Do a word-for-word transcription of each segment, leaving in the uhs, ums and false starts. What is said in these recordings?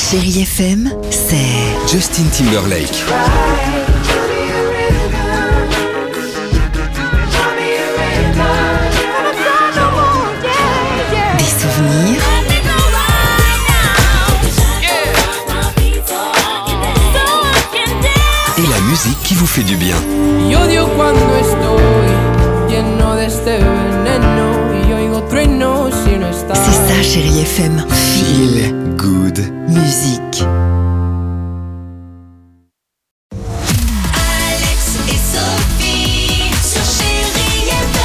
Chérie F M, c'est Justin Timberlake. des souvenirs, Et la musique qui vous fait du bien. Y odio cuando estoy lleno de este veneno y oigo truenos si no estás. c'est ça Chérie F M. Feel good. Musique. Alex et Sophie sur Chérie F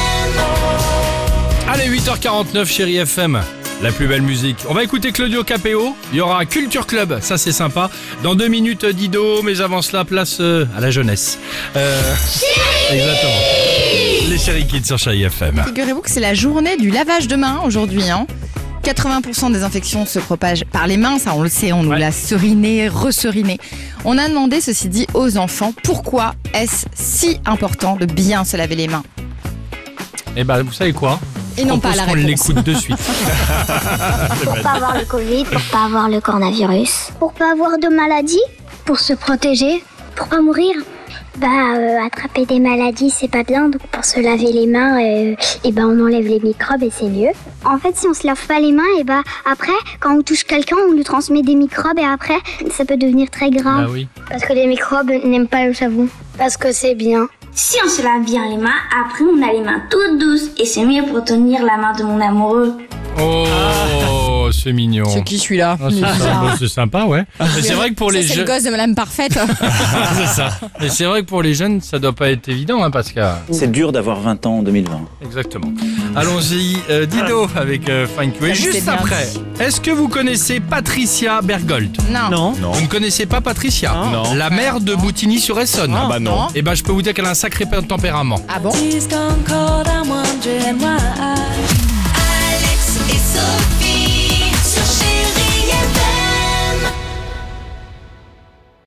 M. Allez, huit heures quarante-neuf, Chérie F M. La plus belle musique. On va écouter Claudio Capéo. Il y aura Culture Club, ça c'est sympa. Dans deux minutes, Dido, mais avant cela, place euh, à la jeunesse. Euh, exactement. Les Chérie Kids sur Chérie F M. Figurez-vous que c'est la journée du lavage de mains aujourd'hui. Hein. quatre-vingts pour cent des infections se propagent par les mains, ça on le sait, on nous Ouais. l'a seriné, reseriné. On a demandé, ceci dit, aux enfants, pourquoi est-ce si important de bien se laver les mains? Eh ben, vous savez quoi? Et non pas la On réponse. l'écoute de suite. Pour pas avoir le Covid, pour pas avoir le coronavirus, pour pas avoir de maladie, pour se protéger, pour pas mourir. Bah, euh, attraper des maladies, c'est pas bien, donc pour se laver les mains, euh, et ben on enlève les microbes et c'est mieux. En fait, si on se lave pas les mains, et bah après, quand on touche quelqu'un, on lui transmet des microbes et après, ça peut devenir très grave. Ah oui. Parce que les microbes n'aiment pas le savon. Parce que c'est bien. Si on se lave bien les mains, après on a les mains toutes douces et c'est mieux pour tenir la main de mon amoureux. Oh, c'est mignon. C'est qui celui-là? Ah, c'est, sympa, c'est sympa, ouais. Mais c'est vrai que pour Ça, les c'est le jeunes, gosse de Madame Parfaite. c'est ça. Mais c'est vrai que pour les jeunes, ça doit pas être évident, hein, parce que C'est dur d'avoir vingt ans en deux mille vingt. exactement. Allons-y, euh, Dido avec euh, Fine Q. Et Ça, juste c'est bien après, dit. est-ce que vous connaissez Patricia Bergold? Non. Vous ne connaissez pas Patricia? Non. La mère de Boutigny-sur-Essonne. Ah bah non. Eh ben, je peux vous dire qu'elle a un sacré tempérament. Ah bon? Alex et Sophie.